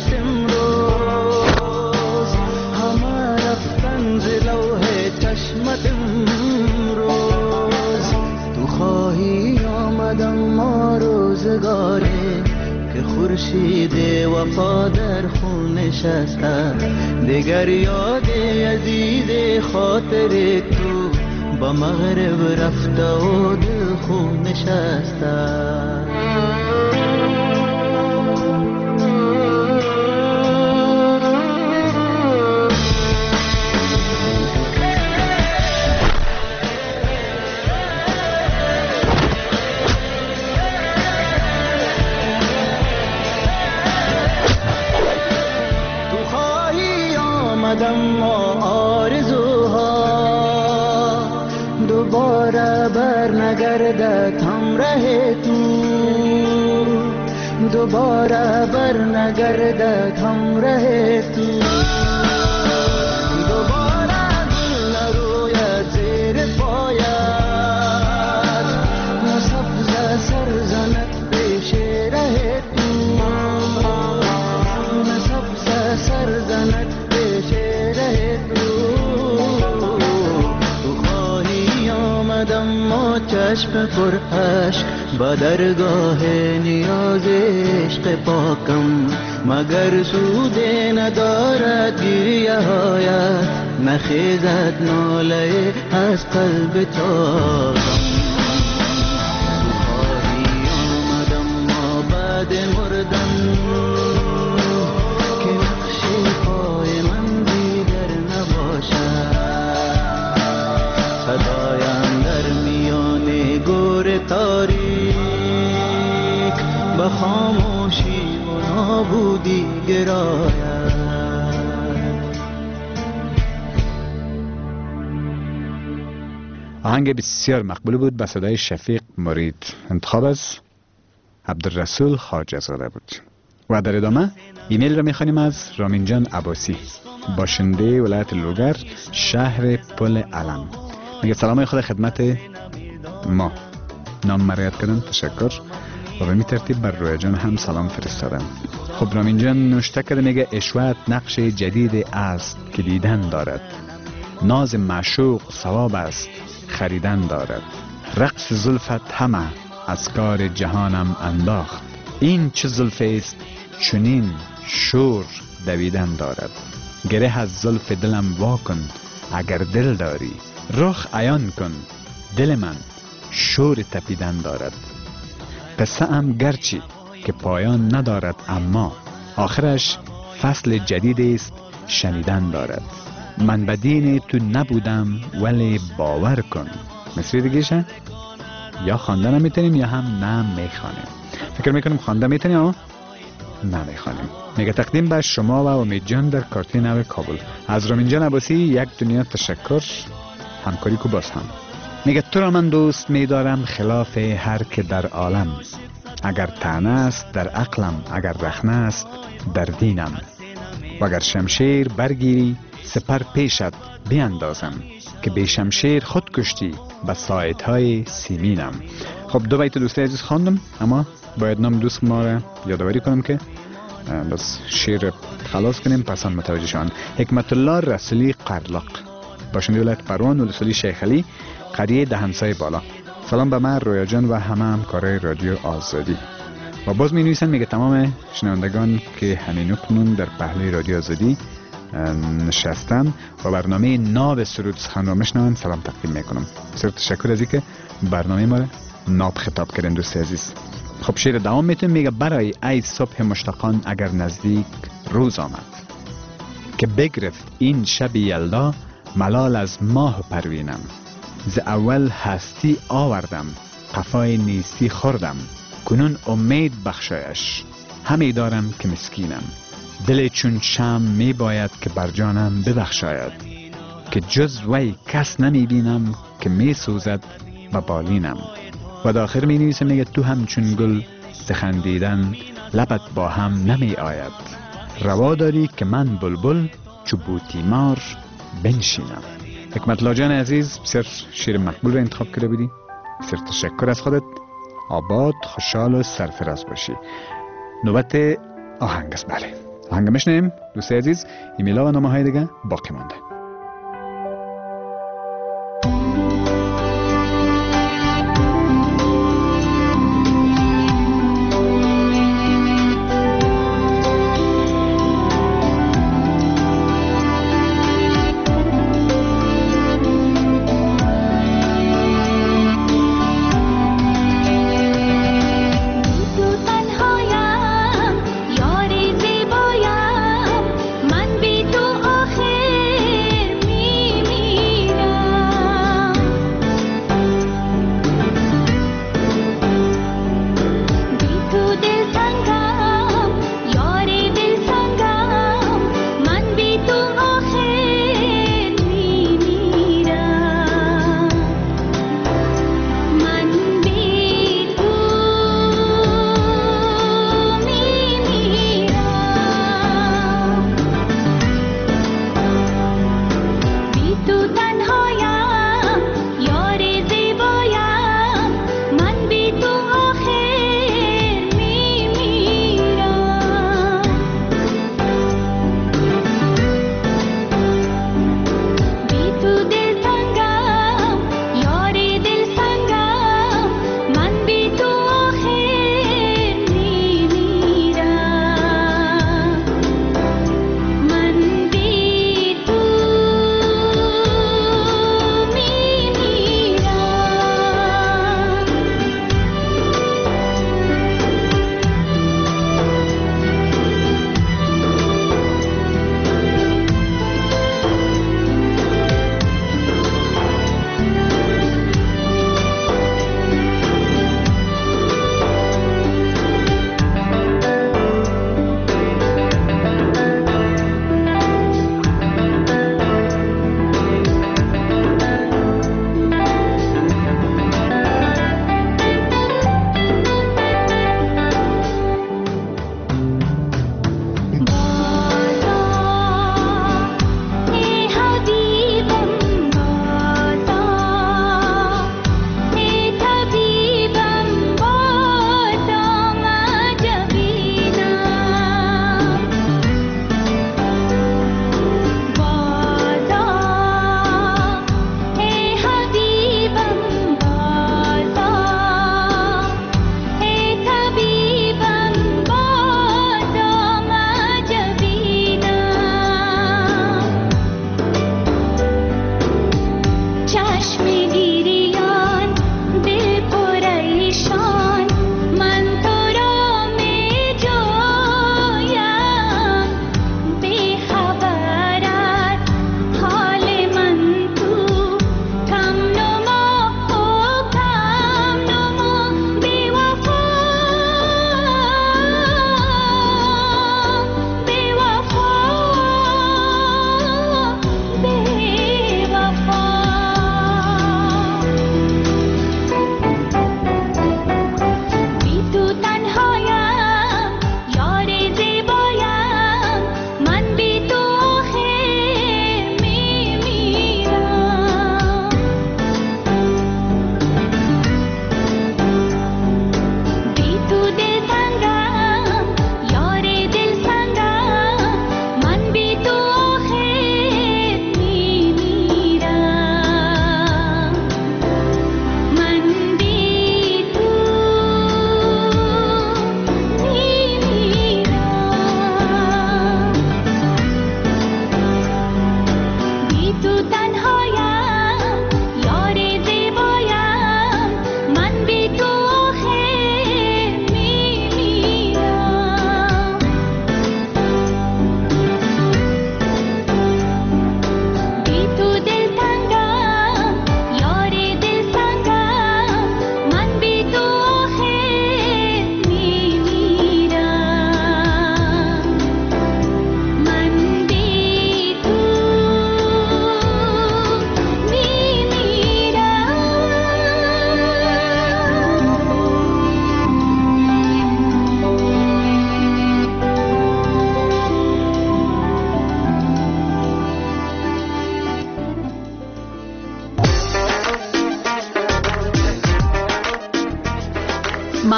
امروز همه رفتن ز لوح چشمت امروز. تو خواهی آمدم ما روزگاره که خورشید وفا در خون نشسته دیگر یاد عزیز خاطر تو با مغرب رفته و دل خون نشسته. ما آرزوها دوباره بر نگردد همراه تو دوباره بر نگردد همراه تو دوباره گل نروید زیر پایت نسبز سر زند پیش ره تو نسبز سر زند پیش ره تو تو خواهی آمدم ما چشم پر عشق با درگاه نیاز عشق پاکم مگر سود ندارد گریه هایت نخیزد ناله از قلب تاکم خواهی آمدم ما بعد مردن که نقش پای من دیگر نباشد صدایم در میان گور تاریک با خاموشی و نابودی گراید. آهنگ بسیار مقبول بود به صدای شفیق مرید. انتخاب از عبدالرسول خواجه زاده بود. و در ادامه ایمیل را میخوانیم از رامین جان عباسی، باشنده ولایت لوگر، شهر پل علم. میگه سلام خدا خدمت ما، نام مرایت کردن، تشکر. و به می ترتیب بر رویا جان هم سلام فرستادم. خب رامین جان نوشته کرده، میگه اشوت نقش جدید است که دیدن دارد، ناز معشوق ثواب است خریدن دارد، رقص زلفت همه از کار جهانم انداخت، این چه زلف است چنین شور دویدن دارد، گره از زلف دلم واکن اگر دل داری، رخ عیان کن دل من شور تپیدن دارد، قصه ام گرچه که پایان ندارد اما آخرش فصل جدید است شنیدن دارد، من بدین تو نبودم ولی باور کن. مثل دیگه یا خواندن میتونیم یا هم نه میخوانیم. فکر میکنیم خواندن میتونیم اما نه میخوانیم. میگه تقدیم به شما و امید جان در کارتی نو کابل. از رامین جان عباسی یک دنیا تشکر، همکاری کو باز هم. میگه تو را من دوست میدارم خلاف هر که در عالم، اگر طعنه است در عقلم، اگر رخنه است در دینم، و اگر شمشیر برگیری سپر پیشت بیاندازم، که به شمشیر خود کشتی به ساعتهای سیمینم. خب دو بیت دوستی عزیز خواندم، اما باید نام دوست ما را یادآوری کنم که بس شیر خلاص کنیم پس هم متوجه شوند. حکمت الله رسولی قرلاق، باشنده ولایت پروان، ولسوالی شیخ علی، قریه دهنسای بالا. سلام به من رویا جان و همه همکارای رادیو آزادی. و باز می نویسن، میگه تمام شنوندگان که همین اکنون در پهلوی رادیو آزادی نشستن و برنامه ناب سرود سخن را میشنوند سلام تقدیم میکنم. بسیار تشکر از اینکه برنامه ما را ناب خطاب کردن دوست عزیز. خب شعر دوام میتون، میگه برای ای صبح مشتاقان اگر نزدیک روز آمد، که بگرفت این شب یلدا ملال از ماه پروینم، ز اول هستی آوردم قفای نیستی خوردم، کنون امید بخشایش همی دارم که مسکینم، دل چون شم می باید که بر جانم ببخشاید، که جز وی کس نمی بینم که می سوزد و بالینم. و داخل می نویسه، میگه تو همچون گل سخندیدن لبت با هم نمی آید، روا داری که من بلبل چو بوتیمار بنشینم. حکمت الله جان عزیز، بسیار شیر مقبول رو انتخاب کرده بودی، بسیار تشکر از خودت. آباد، خوشحال و سرفراز باشی. نوبت آهنگ است. بله آهنگ میشنیم دوست عزیز. ایمیلا و نامه های دیگه باقی مانده. یاری زیبایم من بی تو آخر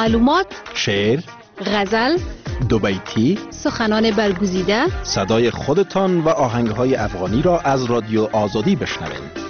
معلومات، شعر، غزل، دو بیتی، سخنان برگزیده، صدای خودتان و آهنگهای افغانی را از رادیو آزادی بشنوید.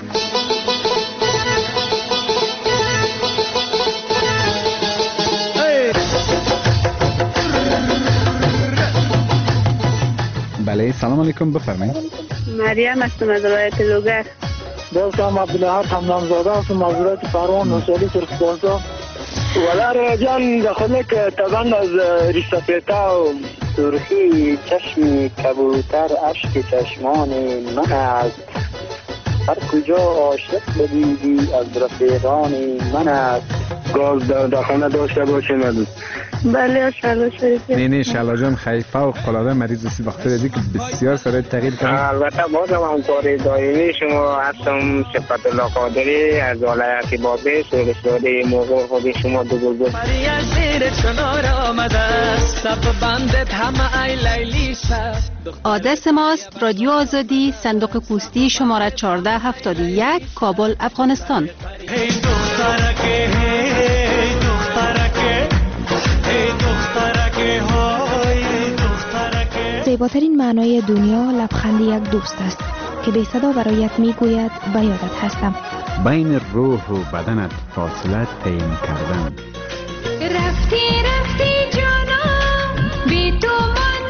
بله، سلام علیکم، بفرمایید. مریم هستم از ولایت لوگر. دوستم عبدالحق حمدانزاده هستم از ولایت پروان نوشالی سرخبازا. ولار جان داخل که طبعا از ریسپیتا و سرخی چشم کبوتر اشک چشمان من است. هر کجا عاشق بدیدی از رفیقان من است. گاز در خانه داشته باشیم از بله شلا شریفی. نه نه شلا جان خیلی فوق العاده مریض سی وقت دیدی که بسیار سر تغییر کرد. البته بازم همکاری دائمی شما هستم. صفت الله قادری از ولایت بابی سولسوری موقع خود شما دو بلبل. مریا زیر کنار آمده است سب بندت همه ای لیلی شب. آدرس ماست رادیو آزادی، صندوق پستی شماره چهارده هفتاد و یک، کابل، افغانستان. هی دخترکه هی دخترکه هی دخترکه های دخترکه. زیباترین معنای دنیا لبخند یک دوست است که بی صدا برایت میگوید به یادت هستم. بین روح و بدنت فاصله تعیین کردن. رفتی رفتی جانم بی تو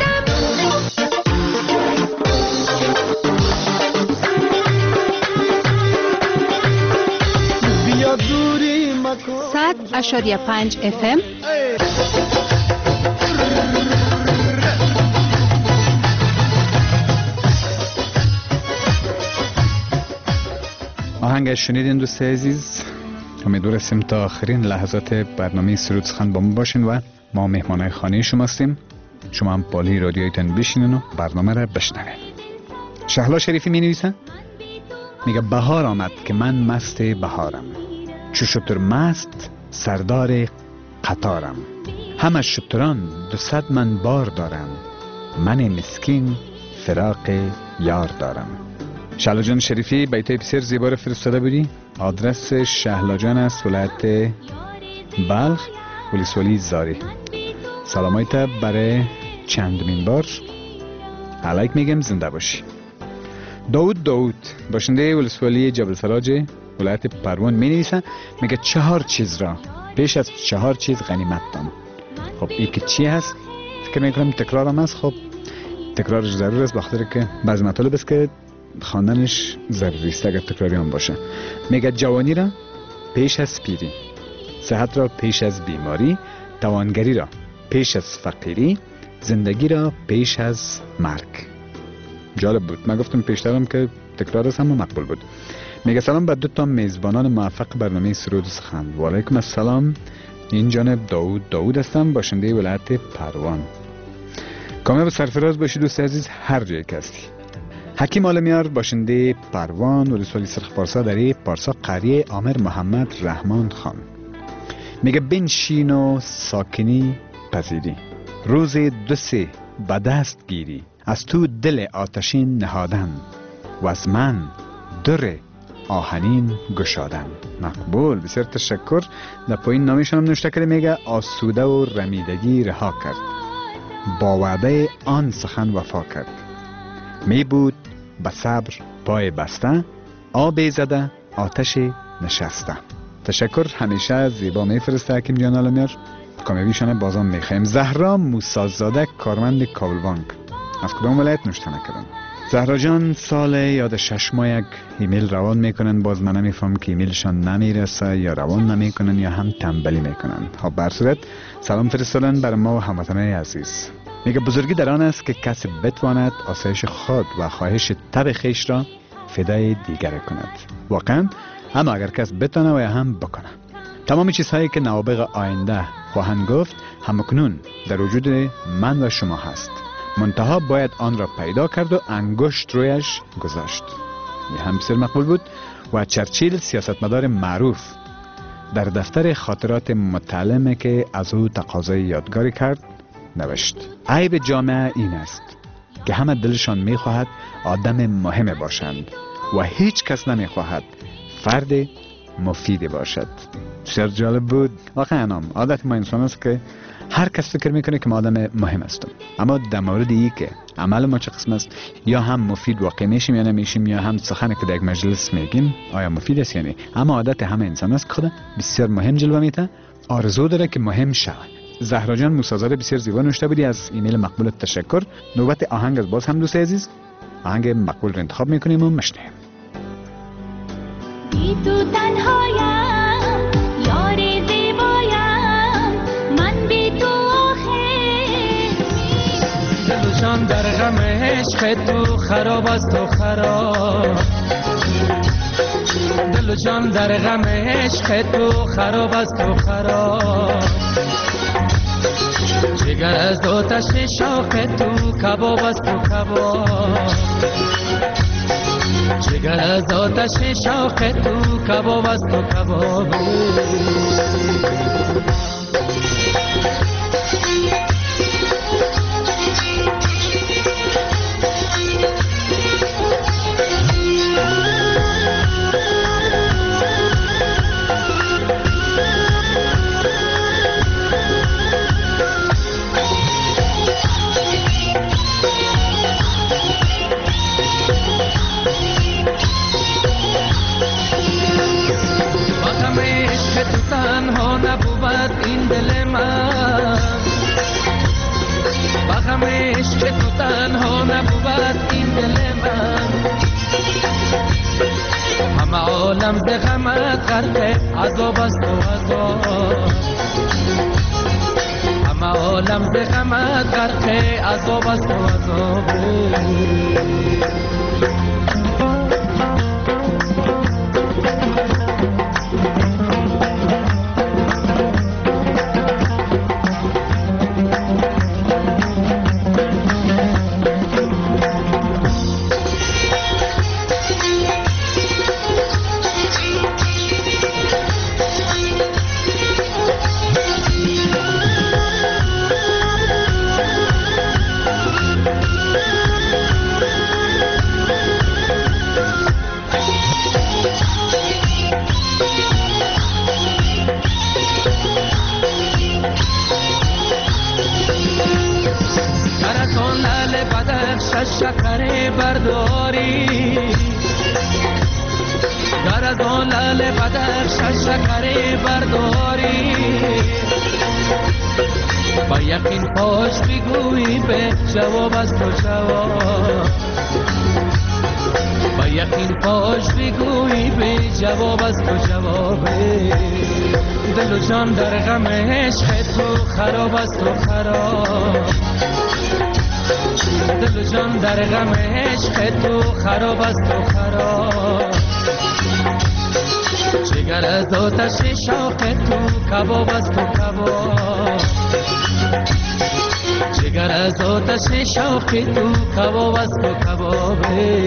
صد اشاریه پنج اف ام. آهنگ شنیدین دوست عزیز. امیدوار هستیم تا آخرین لحظات برنامه سرود سخن با ما باشین و ما مهمانای خانه شما هستیم. شما هم بالای رادیویتون بشینین و برنامه را بشنوین. شهلا شریفی می نویسه، میگه بهار آمد که من مست بهارم، چو شتر مست سردار قطارم، همه شتران دو صد من بار دارم، من مسکین فراق یار دارم. شهلا جان شریفی بیتای بسیار زیبا فرستاده بودی. آدرس شهلا جان است ولایت بلخ، ولسوالی زاری. سلامایت برای چندمین بار علیک میگم، زنده باشی. داود داود باشنده ولسوالی جبل فراج ولایت پروان می نویسن، میگه چهار چیز را پیش از چهار چیز غنیمت دان. خب این که چی هست؟ فکر میکنم تکرار هم هست. خب تکرارش ضرور است بخاطر که بعض مطالب است که خواندنش ضروری است اگر تکراری هم باشه. میگه جوانی را پیش از پیری، صحت را پیش از بیماری، توانگری را پیش از فقیری، زندگی را پیش از مرگ. جالب بود. من گفتم پیشترم که تکرار است، هم مقبول بود. میگه سلام بر دو تا میزبانان موفق برنامه سرود سخن. و علیکم السلام. این جانب داود داود هستم، باشنده ولایت پروان. کامیاب سرفراز باشی دوست عزیز هر جایی که هستی. حکیم عالمیار باشنده پروان ولسوالی سرخ پارسا دری پارسا قریه عامر محمد رحمان خان. میگه بنشین و ساکنی پذیری، روز دو سه به دست گیری، از تو دل آتشین نهادن و از من در آهنین گشادن. مقبول، بسیار تشکر. در پایین نامشان هم نوشته کرده، میگه آسوده و رمیدگی رها کرد، با وعده آن سخن وفا کرد، می بود به صبر پای بسته، آب زده آتش نشسته. تشکر. همیشه زیبا میفرسته حکیم جان عالمیار. کامیابیشان بازم میخوایم. زهرا موسازاده کارمند کابل بانک. از کدام ولایت نوشته نکردن؟ زهرا جان سال یاد شش ماه یک ایمیل روان میکنن، باز من نمیفهم که ایمیلشان نمیرسه یا روان نمیکنن یا هم تنبلی میکنن. خب بر صورت سلام فرستادن بر ما و هموطنان عزیز. میگه بزرگی در آن است که کسی بتواند آسایش خود و خواهش طبع خویش را فدای دیگر کند. واقعا اما اگر کس بتونه و یا هم بکنه. تمام چیزهایی که نوابغ آینده خواهند گفت همکنون در وجود من و شما هست، منتها باید آن را پیدا کرد و انگشت رویش گذاشت. یه هم بسیار مقبول بود. و چرچیل سیاستمدار معروف در دفتر خاطرات متعلمه که از او تقاضای یادگاری کرد نوشت: عیب جامعه این است که همه دلشان میخواهد آدم مهم باشند و هیچ کس نمیخواهد فرد مفید باشد. بسیار جالب بود. واقعا هم عادت ما انسان است که هر کس فکر میکنه که ما آدم مهم هستم، اما در مورد ای که عمل ما چه قسم است، یا هم مفید واقع میشیم یا نمیشیم، یا هم سخنی که در یک مجلس میگیم آیا مفید است یا نه. اما عادت همه انسان است که خود بسیار مهم جلوه میده، آرزو داره که مهم شود. زهرا جان موسیزار بسیار زیبا نوشته بودی، از ایمیل مقبولت تشکر. نوبت آهنگ از باز هم دوست عزیز آهنگ مقبول رو انتخاب میکنیم و مشنویم. بی تو تنهایم یار زیبایم، من بی تو آخر دل و جان در غم عشق تو خراب است و خراب، دل و جان در غم عشق تو خراب است و خراب، جگر از آتش شوق تو کباب است و کباب، جگر از آتش شوق تو کباب است و کباب. تنها نبود این دل من، بغم عشق تو تنها نبود این دل من، همه عالم ز غمت غرق عذاب است و عذاب، همه عالم ز غمت غرق عذاب است و عذاب. شکر برداری گر از آن لعل بدخش شکر برداری، با یقین پاش بگویی به جواب از تو جواب، با یقین پاش بگویی به جواب از تو جواب. دل و جان در غم عشق تو خراب است و خراب، دل و جان در غم عشق تو خراب است و خراب، جگر از آتش شوق تو کباب است و کباب، جگر از آتش شوق تو کباب است و کباب.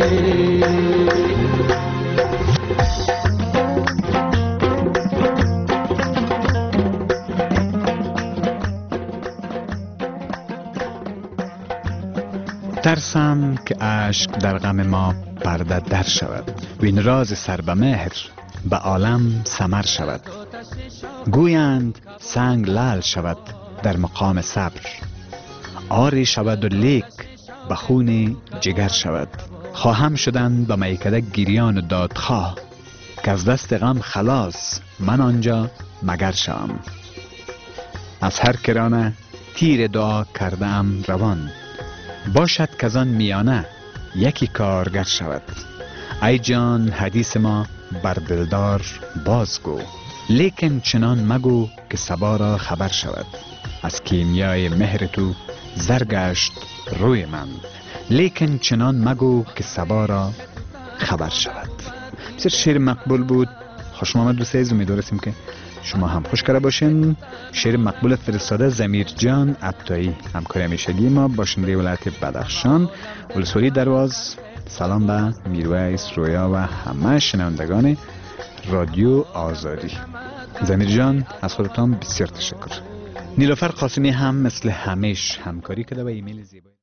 ترسم که اشک در غم ما پرده در شود، وین راز سر به مهر به عالم سمر شود، گویند سنگ لعل شود در مقام صبر، آری شود و لیک به خون جگر شود، خواهم شدن به میکده گریان و دادخواه، که از دست غم خلاص من آنجا مگر شوم، از هر کرانه تیر دعا کرده ام روان، باشد که از آن میانه یکی کارگر شود، ای جان حدیث ما بر دلدار بازگو، لیکن چنان مگو که صبا را خبر شود، از کیمیای مهر تو زرگشت روی من، لیکن چنان مگو که صبا را خبر شود. بسیار شعر مقبول بود. خوش آمد دوست عزیز، امیدوارم که شما هم خوش کرده باشین. شعر مقبول فرستاده زمیر جان عطایی، همکار همیشگی ما، باشنده ولایت بدخشان، ولسوالی درواز. سلام به میرویس، رویا و همه شنوندگان رادیو آزادی. زمیر جان از خودتان بسیار تشکر. نیلوفر قاسمی هم مثل همیش همکاری کرده و ایمیل زیبایی